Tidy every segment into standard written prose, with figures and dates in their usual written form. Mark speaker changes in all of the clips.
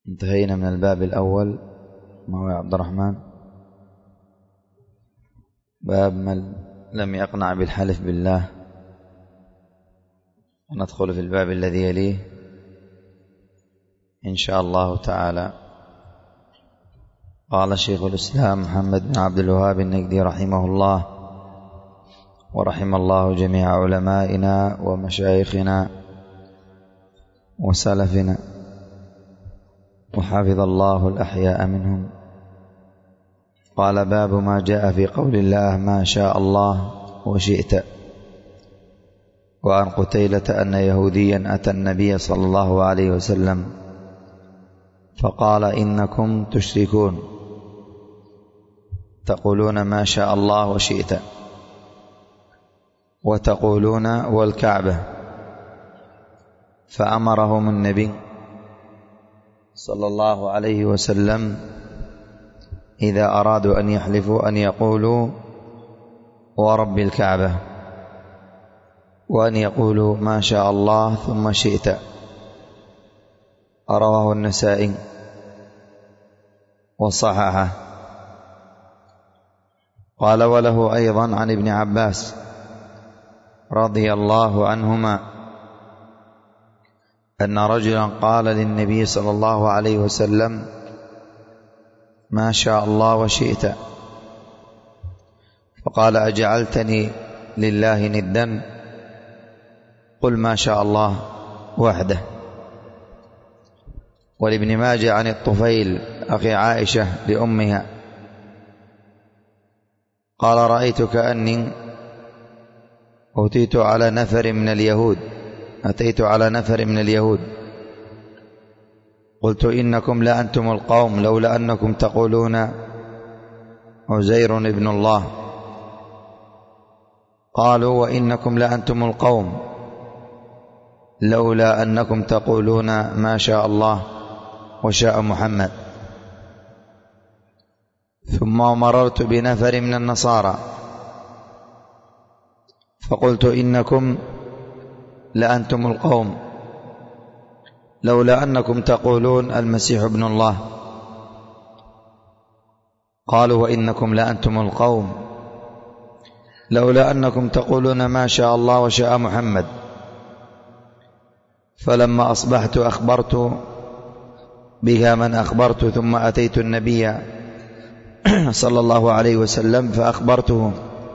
Speaker 1: انتهينا من الباب الأول. ما هو يا عبد الرحمن؟ باب من لم يقنع بالحلف بالله. وندخل في الباب الذي يليه إن شاء الله تعالى. قال شيخ الإسلام محمد بن عبد الوهاب النجدي رحمه الله، ورحم الله جميع علمائنا ومشايخنا وسلفنا، وحفظ الله الأحياء منهم. قال: باب ما جاء في قول الله ما شاء الله وشئت. وعن قتيلة أن يهوديا أتى النبي صلى الله عليه وسلم فقال: إنكم تشركون تقولون ما شاء الله وشئت، وتقولون والكعبة. فأمرهم النبي صلى الله عليه وسلم إذا أرادوا أن يحلفوا أن يقولوا ورب الكعبة، وأن يقولوا ما شاء الله ثم شئت. رواه النسائي وصححه. قال: وله أيضا عن ابن عباس رضي الله عنهما أن رجلا قال للنبي صلى الله عليه وسلم ما شاء الله وشئت، فقال: أجعلتني لله ندا؟ قل ما شاء الله وحده. ولابن ماجه عن الطفيل أخي عائشة لأمها قال: رأيت كأني أتيت على نفر من اليهود قلت: إنكم لأنتم القوم لولا أنكم تقولون عزير ابن الله. قالوا: وإنكم لأنتم القوم لولا أنكم تقولون ما شاء الله وشاء محمد. ثم مررت بنفر من النصارى فقلت: إنكم لأنتم القوم لولا أنكم تقولون المسيح ابن الله. قالوا: وإنكم لأنتم القوم لولا أنكم تقولون ما شاء الله وشاء محمد. فلما أصبحت أخبرت بها من أخبرت، ثم أتيت النبي صلى الله عليه وسلم فأخبرته.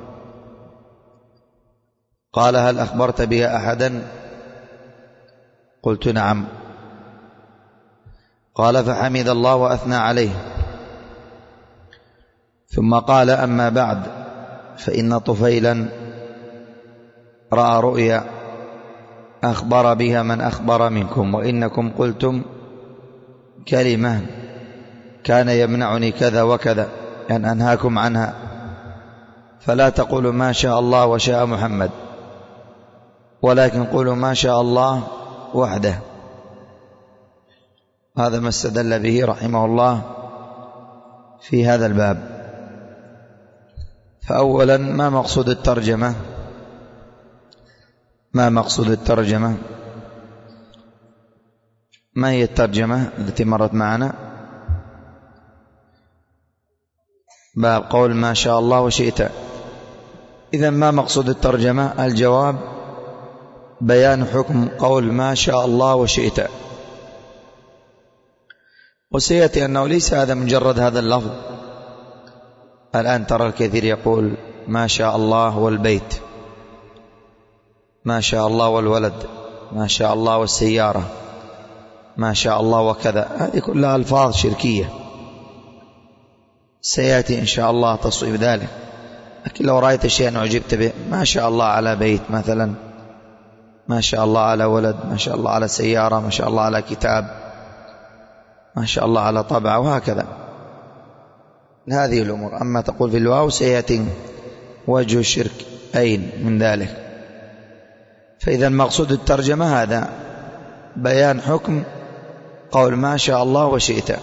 Speaker 1: قال: هل أخبرت بها أحدا؟ قلت: نعم. قال: فحمد الله وأثنى عليه، ثم قال: أما بعد، فإن طفيلا رأى رؤيا أخبر بها من أخبر منكم، وإنكم قلتم كلمة كان يمنعني كذا وكذا أن أنهاكم عنها، فلا تقولوا ما شاء الله وشاء محمد، ولكن قولوا ما شاء الله وحده. هذا ما استدل به رحمه الله في هذا الباب. فأولا، ما مقصود الترجمة؟ ما هي الترجمة التي مرت معنا؟ باب قول ما شاء الله وشئت. إذن ما مقصود الترجمة؟ الجواب: بيان حكم قول ما شاء الله وشئت. وسيأتي أنه ليس هذا مجرد هذا اللفظ. الآن ترى الكثير يقول ما شاء الله والبيت، ما شاء الله والولد، ما شاء الله والسيارة، ما شاء الله وكذا. هذه كلها ألفاظ شركية، سيأتي إن شاء الله تصويب ذلك. لكن لو رأيت شيئا أعجبت به، ما شاء الله على بيت مثلا، ما شاء الله على ولد، ما شاء الله على سيارة، ما شاء الله على كتاب، ما شاء الله على طبعة، وهكذا هذه الأمور. أما تقول في الواو سيأتي وجه الشرك أين من ذلك. فإذا مقصود الترجمة هذا بيان حكم قول ما شاء الله وشئت.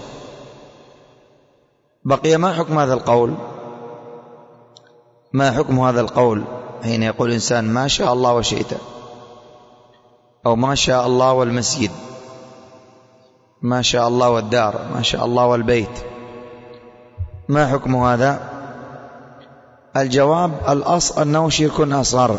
Speaker 1: بقي ما حكم هذا القول؟ ما حكم هذا القول حين يقول إنسان ما شاء الله وشئت، أو ما شاء الله والمسجد؟ ما شاء الله والدار، ما شاء الله والبيت، ما حكم هذا؟ الجواب: الأصل أنه شرك أصغر،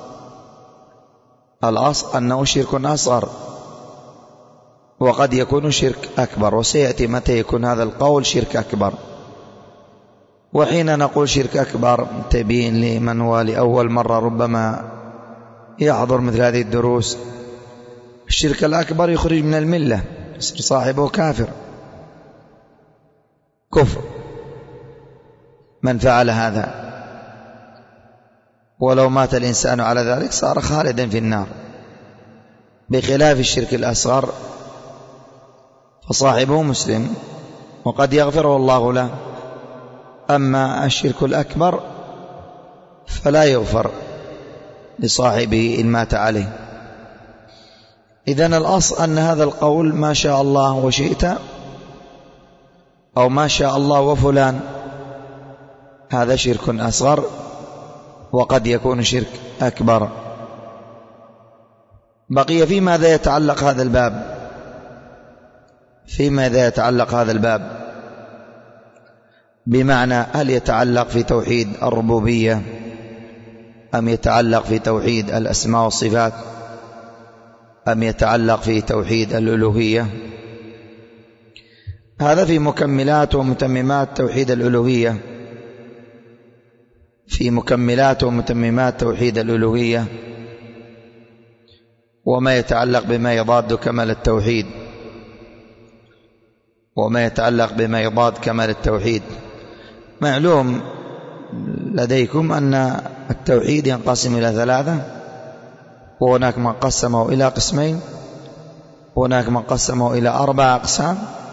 Speaker 1: الأصل أنه شرك أصغر، وقد يكون شرك أكبر، وسيأتي متى يكون هذا القول شرك أكبر. وحين نقول شرك أكبر تبين لمن هو لأول مرة ربما يحضر مثل هذه الدروس، الشرك الأكبر يخرج من الملة، يصير صاحبه كافر، كفر من فعل هذا، ولو مات الإنسان على ذلك صار خالدا في النار، بخلاف الشرك الأصغر فصاحبه مسلم وقد يغفره الله له. أما الشرك الأكبر فلا يغفر لصاحبه إن مات عليه. إذن الأصل أن هذا القول ما شاء الله وشئت أو ما شاء الله وفلان هذا شرك أصغر، وقد يكون شرك أكبر. بقي في ماذا يتعلق هذا الباب؟ في ماذا يتعلق هذا الباب؟ بمعنى هل يتعلق في توحيد الربوبية أم يتعلق في توحيد الأسماء والصفات أم يتعلق في توحيد الألوهية؟ هذا في مكملات ومتممات توحيد الألوهية، في مكملات ومتممات توحيد الألوهية، وما يتعلق بما يضاد كمال التوحيد، وما يتعلق بما يضاد كمال التوحيد. معلوم لديكم أن التوحيد ينقسم إلى ثلاثة، وهناك من قسمه إلى قسمين، وهناك من قسمه إلى 4 أقسام،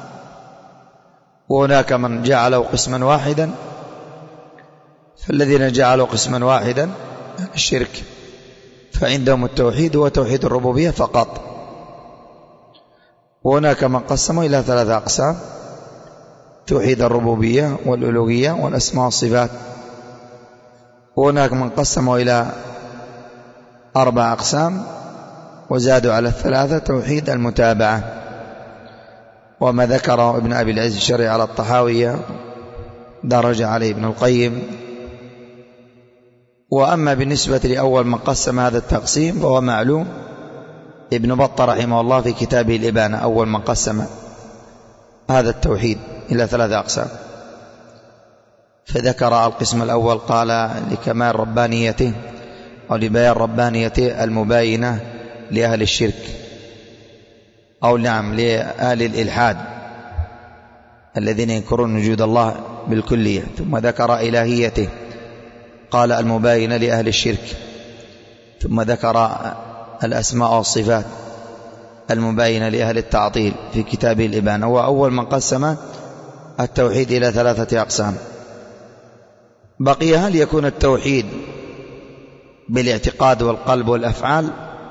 Speaker 1: وهناك من جعله قسما واحدا. فالذين جعلوا قسما واحدا الشرك فعندهم التوحيد هو توحيد الربوبية فقط. وهناك من قسمه إلى 3 أقسام: توحيد الربوبية والألوهية والأسماء والصفات. وهناك من قسمه إلى 4 أقسام وزادوا على 3: توحيد المتابعة. وما ذكره ابن أبي العز الشرعي على الطحاوية درج عليه ابن القيم. وأما بالنسبة لأول من قسم هذا التقسيم فهو معلوم، ابن بطة رحمه الله في كتابه الإبانة أول من قسم هذا التوحيد إلى 3 أقسام، فذكر القسم الأول قال لكمال ربانيته أو لبيان ربانيته المباينة لأهل الشرك، أو نعم لأهل الإلحاد الذين ينكرون وجود الله بالكلية. ثم ذكر إلهيته قال المباينة لأهل الشرك. ثم ذكر الأسماء والصفات المباينة لأهل التعطيل في كتابه الإبانة. هو أول من قسم التوحيد إلى 3 أقسام. بقي هل يكون التوحيد بالاعتقاد والقلب والأفعال؟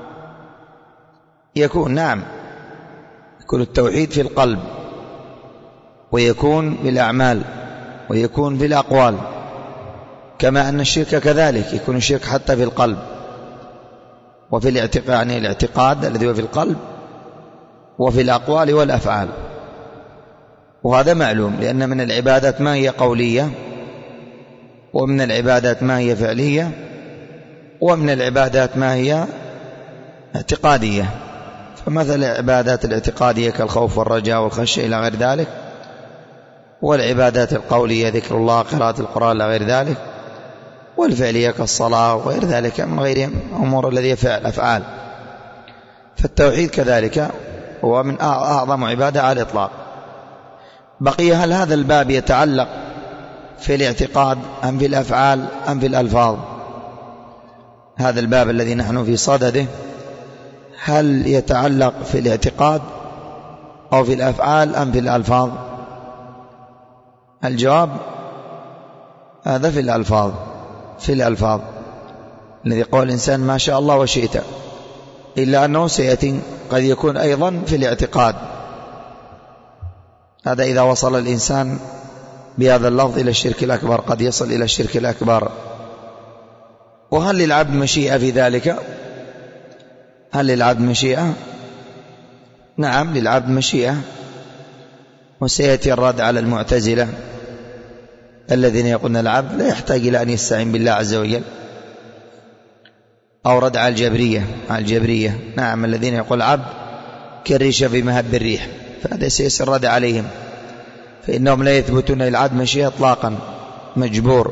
Speaker 1: يكون، نعم، يكون التوحيد في القلب، ويكون بالأعمال، ويكون بالأقوال، كما أن الشرك كذلك يكون الشرك حتى في القلب وفي الاعتقاد، يعني الاعتقاد الذي هو في القلب، وفي الأقوال والأفعال. وهذا معلوم، لأن من العبادات ما هي قولية، ومن العبادات ما هي فعلية، ومن العبادات ما هي اعتقادية. فمثل العبادات الاعتقادية كالخوف والرجاء والخشية إلى غير ذلك، والعبادات القولية ذكر الله قراءة القرآن إلى غير ذلك، والفعلية كالصلاة وغير ذلك من غير أمور الذي فعل أفعال. فالتوحيد كذلك هو من أعظم عبادة على الإطلاق. بقي هل هذا الباب يتعلق في الاعتقاد أم في الأفعال أم في الألفاظ؟ هذا الباب الذي نحن في صدده هل يتعلق في الاعتقاد أو في الأفعال أم في الألفاظ؟ الجواب هذا في الألفاظ، في الألفاظ الذي قال الإنسان ما شاء الله وشئت، إلا أنه سيأتي قد يكون أيضا في الاعتقاد. هذا إذا وصل الإنسان بهذا اللفظ إلى الشرك الأكبر، قد يصل إلى الشرك الأكبر. وهل للعبد مشيئة في ذلك؟ هل للعبد مشيئة؟ نعم، للعبد مشيئة وسيأتي الرد على المعتزلة الذين يقولون العبد لا يحتاج إلى أن يستعين بالله عز وجل، أو رد على الجبرية نعم الذين يقول العبد كالريشة في مهب الريح، فهذا سيأتي الرد عليهم، فإنهم لا يثبتون للعبد مشيئة إطلاقا، مجبور،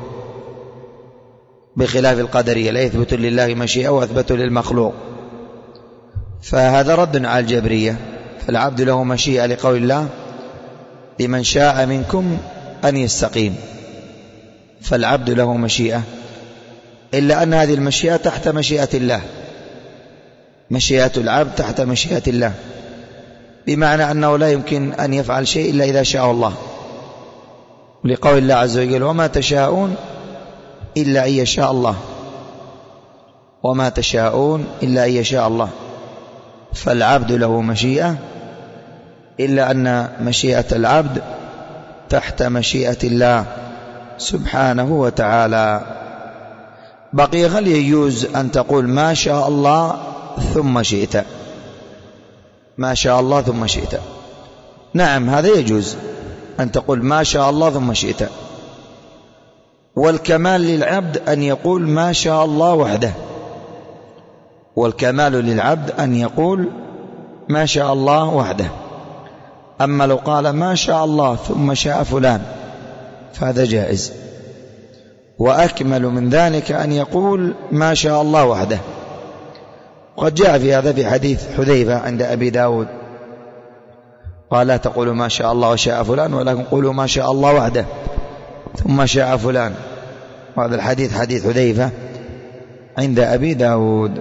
Speaker 1: بخلاف القدرية لا يثبت لله مشيئة وأثبتوا للمخلوق. فهذا رد على الجبرية. فالعبد له مشيئة لقول الله لمن شاء منكم أن يستقيم، فالعبد له مشيئة، إلا أن هذه المشيئة تحت مشيئة الله، مشيئة العبد تحت مشيئة الله، بمعنى أنه لا يمكن أن يفعل شيء إلا إذا شاء الله، لقول الله عز وجل وما تشاءون إلا أن يشاء الله، وما تشاءون إلا أن يشاء الله. فالعبد له مشيئة، إلا أن مشيئة العبد تحت مشيئة الله سبحانه وتعالى. بقي هل يجوز أن تقول ما شاء الله ثم شئت؟ ما شاء الله ثم شئت، نعم هذا يجوز أن تقول ما شاء الله ثم شئت، والكمال للعبد أن يقول ما شاء الله وحده، والكمال للعبد أن يقول ما شاء الله وحده. أما لو قال ما شاء الله ثم شاء فلان فهذا جائز، وأكمل من ذلك أن يقول ما شاء الله وحده. وقد جاء في هذا في حديث حذيفة عند أبي داود قال لا تقولوا ما شاء الله وشاء فلان، ولكن قولوا ما شاء الله وحده ثم شاء فلان. وهذا الحديث حديث حذيفة عند أبي داود.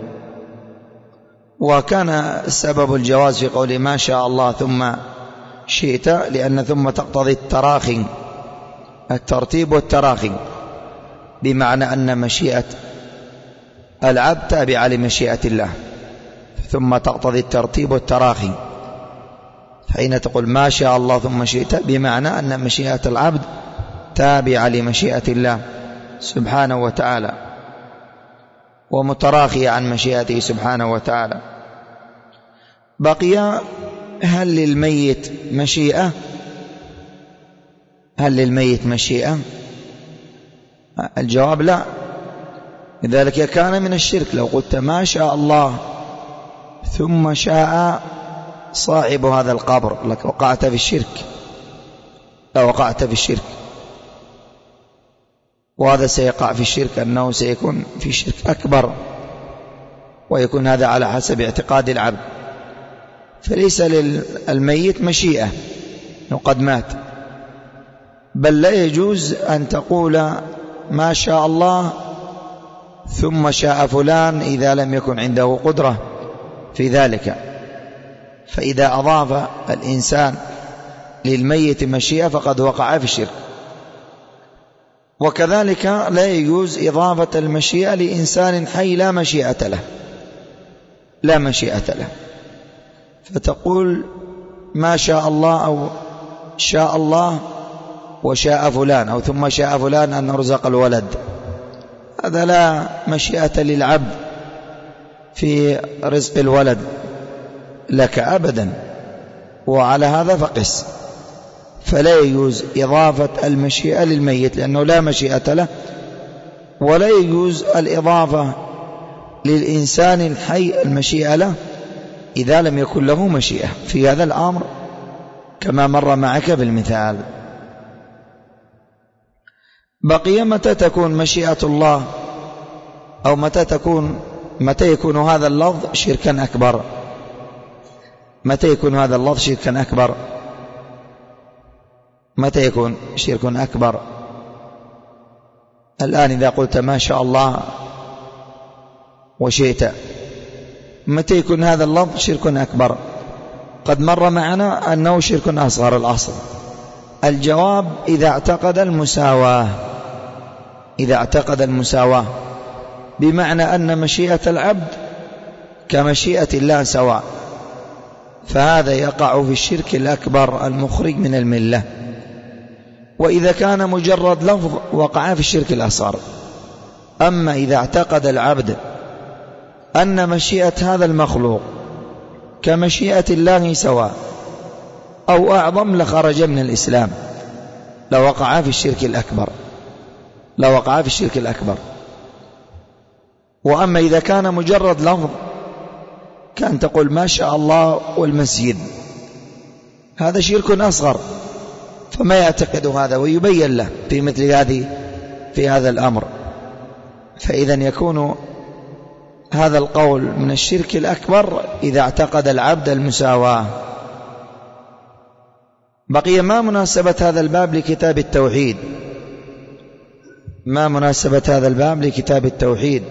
Speaker 1: وكان سبب الجواز في قول ما شاء الله ثم شئت لأن ثم تقتضي التراخي، الترتيب والتراخي، بمعنى أن مشيئة العبد تابعة لمشيئة الله، ثم تقتضي الترتيب والتراخي. حين تقول ما شاء الله ثم شئت بمعنى أن مشيئة العبد تابعة لمشيئة الله سبحانه وتعالى، ومتراخية عن مشيئته سبحانه وتعالى. بقي هل للميت مشيئة؟ هل للميت مشيئة؟ الجواب لا، لذلك كان من الشرك لو قلت ما شاء الله ثم شاء صاحب هذا القبر لك وقعت في الشرك، لو وقعت في الشرك، وهذا سيقع في الشرك أنه سيكون في شرك أكبر، ويكون هذا على حسب اعتقاد العبد. فليس للميت مشيئة وقد مات، بل لا يجوز أن تقول ما شاء الله ثم شاء فلان إذا لم يكن عنده قدرة في ذلك. فإذا أضاف الإنسان للميت مشيئة فقد وقع في الشرك. وكذلك لا يجوز إضافة المشيئة لإنسان حي لا مشيئة له، لا مشيئة له، فتقول ما شاء الله أو شاء الله وشاء فلان، أو ثم شاء فلان أن نرزق الولد، هذا لا مشيئة للعبد في رزق الولد لك أبدا، وعلى هذا فقس. فلا يجوز إضافة المشيئة للميت لأنه لا مشيئة له، ولا يجوز الإضافة للإنسان الحي المشيئة له إذا لم يكن له مشيئة في هذا الأمر كما مر معك بالمثال. بقي متى تكون مشيئة الله، أو متى يكون هذا اللفظ شركا أكبر؟ متى يكون هذا اللفظ شركا أكبر؟ متى يكون شرك أكبر؟ الآن إذا قلت ما شاء الله وشئت، متى يكون هذا اللفظ شرك أكبر؟ قد مر معنا أنه شرك أصغر الأصل. الجواب إذا اعتقد المساواة، إذا اعتقد المساواة، بمعنى أن مشيئة العبد كمشيئة الله سواء، فهذا يقع في الشرك الأكبر المخرج من الملة. وإذا كان مجرد لفظ وقع في الشرك الأصغر. أما إذا اعتقد العبد أن مشيئة هذا المخلوق كمشيئة الله سواء، أو أعظم لخرج من الإسلام، لوقع في الشرك الأكبر، لوقع في الشرك الأكبر. وأما إذا كان مجرد لفظ كان تقول ما شاء الله والمسجد، هذا شرك أصغر، فما يعتقد هذا ويبين له في مثل هذه في هذا الأمر. فإذا يكون هذا القول من الشرك الأكبر إذا اعتقد العبد المساواة. بقي ما مناسبة هذا الباب لكتاب التوحيد؟ ما مناسبة هذا الباب لكتاب التوحيد؟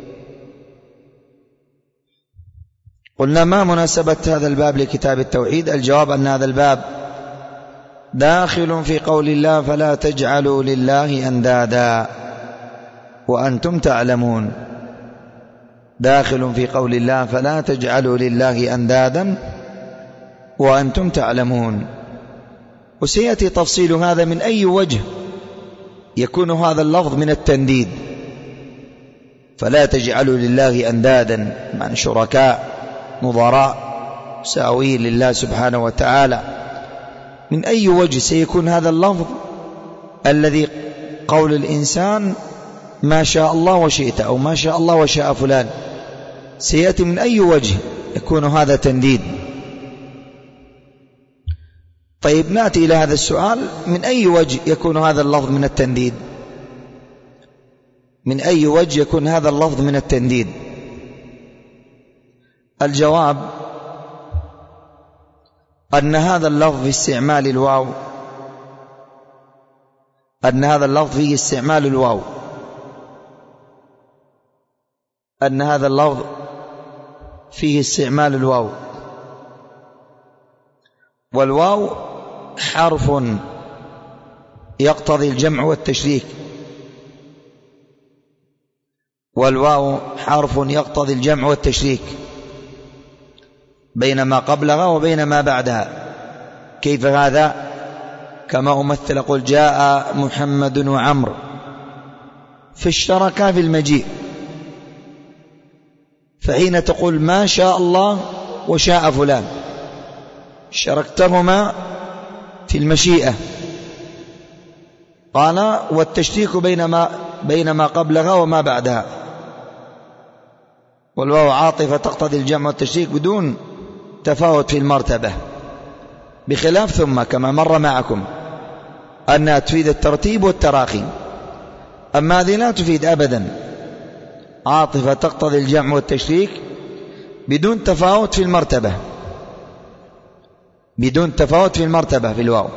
Speaker 1: قلنا ما مناسبة هذا الباب لكتاب التوحيد؟ الجواب أن هذا الباب داخل في قول الله فلا تجعلوا لله أندادا وأنتم تعلمون، داخل في قول الله فلا تجعلوا لله أندادا وأنتم تعلمون. وسيأتي تفصيل هذا من أي وجه يكون هذا اللفظ من التنديد، فلا تجعلوا لله أندادا مع شركاء نظراء مساوين لله سبحانه وتعالى. من أي وجه سيكون هذا اللفظ الذي قول الإنسان ما شاء الله وشئت أو ما شاء الله وشاء فلان، سيأتي من أي وجه يكون هذا تنديد؟ طيب نأتي إلى هذا السؤال، من أي وجه يكون هذا اللفظ من التنديد؟ من أي وجه يكون هذا اللفظ من التنديد؟ الجواب أن هذا اللفظ في استعمال الواو، أن هذا اللفظ فيه استعمال الواو، أن هذا اللفظ فيه استعمال الواو، والواو حرف يقتضي الجمع والتشريك، والواو حرف يقتضي الجمع والتشريك بين ما قبلها وبين ما بعدها. كيف هذا؟ كما أمثل قل جاء محمد وعمر، فاشتركا في المجيء، فحين تقول ما شاء الله وشاء فلان شاركتهما في المشيئة. قال والتشريك بين ما قبلها وما بعدها، والواو عاطفة تقتضي الجمع والتشريك بدون تفاوت في المرتبة، بخلاف ثم كما مر معكم أنها تفيد الترتيب والتراخي، أما هذه لا تفيد أبدا، عاطفة تقتضي الجمع والتشريك بدون تفاوت في المرتبة، بدون تفاوت في المرتبة في الواو.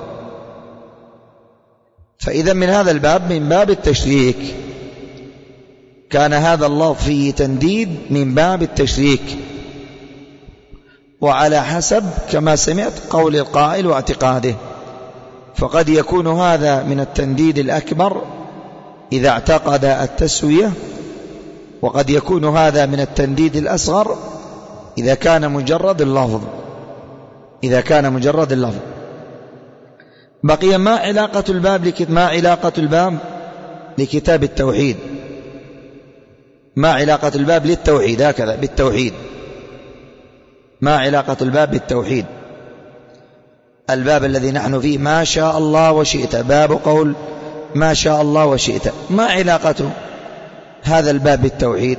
Speaker 1: فإذا من هذا الباب، من باب التشريك، كان هذا اللفظ فيه تنديد من باب التشريك، وعلى حسب كما سمعت قول القائل واعتقاده، فقد يكون هذا من التنديد الأكبر إذا اعتقد التسوية، وقد يكون هذا من التنديد الأصغر إذا كان مجرد اللفظ، إذا كان مجرد اللفظ. بقي ما علاقة الباب لكتاب التوحيد؟ ما علاقة الباب للتوحيد؟ هكذا بالتوحيد، ما علاقة الباب بالتوحيد؟ الباب الذي نحن فيه ما شاء الله وشئت، باب قول ما شاء الله وشئت، ما علاقة هذا الباب بالتوحيد؟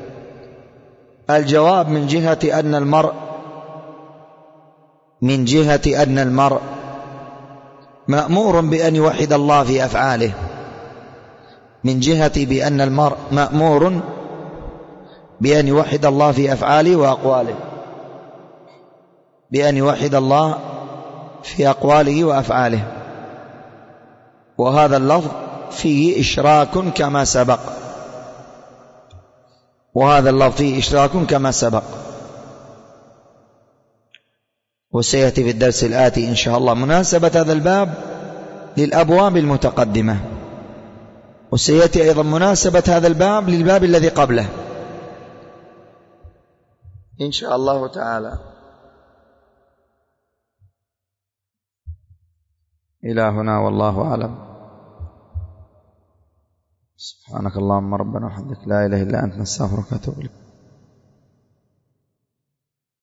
Speaker 1: الجواب من جهة أن المرء مأمور بأن يوحد الله في أفعاله، من جهة بأن المرء مأمور بأن يوحد الله في أفعاله وأقواله، بأن يوحد الله في أقواله وأفعاله، وهذا اللفظ فيه إشراك كما سبق، وهذا اللفظ فيه إشراك كما سبق. وسيأتي في الدرس الآتي إن شاء الله مناسبة هذا الباب للأبواب المتقدمة، وسيأتي أيضا مناسبة هذا الباب للباب الذي قبله إن شاء الله تعالى. إلى هنا والله أعلم. سبحانك اللهم ربنا وبحمدك، لا إله إلا أنت، نستغفرك ونتوب إليك.